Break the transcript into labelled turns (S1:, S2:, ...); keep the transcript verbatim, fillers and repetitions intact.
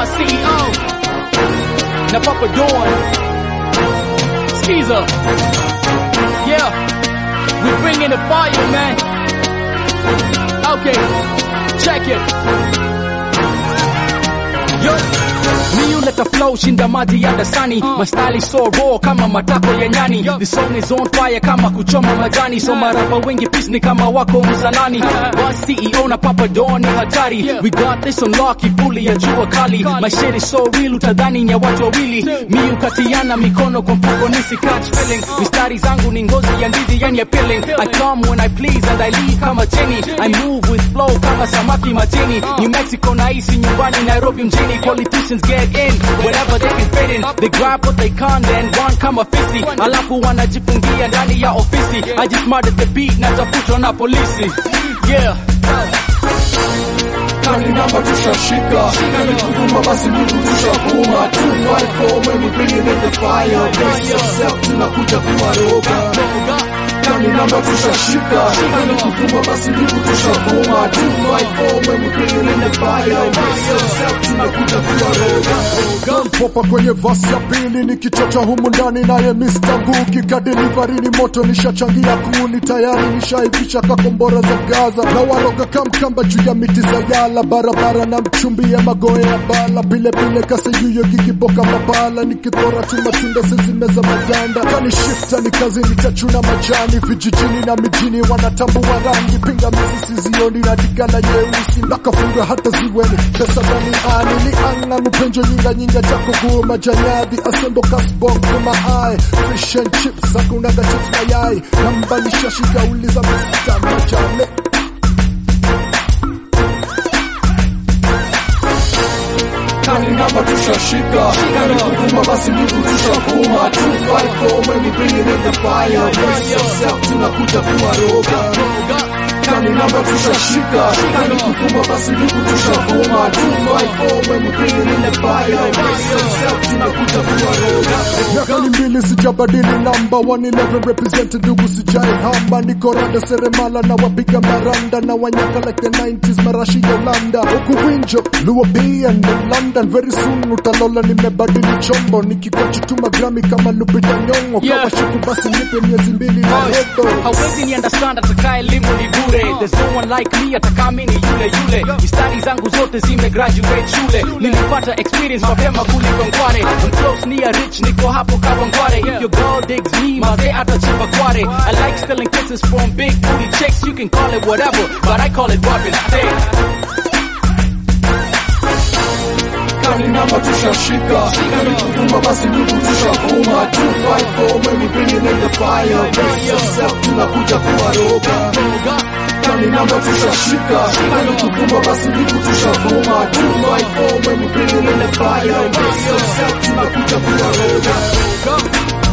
S1: C E O na Papa Dawn Skeezer. Yeah, we bring in the fire, man. Okay, check it. Yo, mi uleta flow shinda maji ya dasani. My style is so raw kama matako ya nyani. The song is on fire kama kuchoma majani. So marapa wengi peace ni kama wako mzanani. One C E O na Papa Dawn ni hatari. We got this on lock, fully ya jua kali. My shit is so real utadhani ni ya watu wawili. Mi ukatiana mikono kwa mfuko nisi catch feeling. Mistari zangu ni ngozi ya ndizi yani appealing. I come when I please and I leave kama Jenny. I move with flow kama samaki majini. New Mexico na isi nyumbani Nairobi mjini. Politicians get in whenever they can fit in. They grab what they can then run kama fisi. Alafu wanajifungia ndani ya ofisi. I just murdered the beat na tafutwa na polisi. Yeah.
S2: Kani namba tushashika, kani kutuma basi mimi tushakuma. Two five four when we bring it in the fire. Brace yourself tunakuja kuwaroga. Kani namba tushashika, kani kutuma basi mimi tushakuma. Two five four when we bring it in the fire. Brace yourself tunakuja kuwaroga.
S3: Popa kwenye vasi ya pili nikichocha humu ndani naye Mister Nguki kadelivari ni moto nishachangia kuni tayari nishaivisha kakombora za Gaza na waroga kamkamba juu ya miti za yala barabara na mchumbi ya magoe ya bala pile pile kase yuyo kikiboka mabala nikithora tu matunda sezimeza maganda kani shifta ni kazi nitachuna majani vijijini na mijini wanatambua rangi pinga misisi zioni na digala nyeusi nakafunga hata ziweni pesa dani ani ni anga mpenjo nyinga nyinga chako kuwa majanyadhi asembo kasbong kuma ai fish and chips hakunaga chips mayai namba nishashika uliza mista majane
S2: Kani namba tushashika, kani kutuma basi mimi tushakuma. Two five four when we bring it in the fire. Brace yourself tunakuja kuwaroga. Kani namba tushashika, kani kutuma basi mimi tushakuma. Two five four when we bring it in the fire. Brace yourself tunakuja kuwaroga.
S3: Miaka ni mbili sijabadili namba one eleven represent ndugu sijai hamba niko rada seremala na wapiga maranda na wanyaka like the nineties marashi ya Ulanda huku winjo Luo B and London very soon utalola nimebadili chombo nikikochi tuma grami kama Lupita Nyong'o
S1: Yeah.
S3: kama shuku basi nipe miezi mbili na hedo
S1: Hawezi ni understand atakaye elimu ni bure. There's no one like me ataka mini yule yule. Mistari zangu zote zime graduate shule. Nilipata experience mapema kuliko ngware. I'm close near rich niko hapo Kawangware. If your girl digs me maze atachimba kware. I like stealing kisses from big booty chicks. You can call it whatever but I call it robbing steak.
S2: Kani namba tushashika, kani kutuma basi mimi tushakuma. Two five four when we bring it in the fire. Brace yourself tunakuja kuwaroga. Kani namba tushashika, kani kutuma basi mimi tushakuma. Two five four when we bring it in the fire. Brace yourself tunakuja kuwaroga.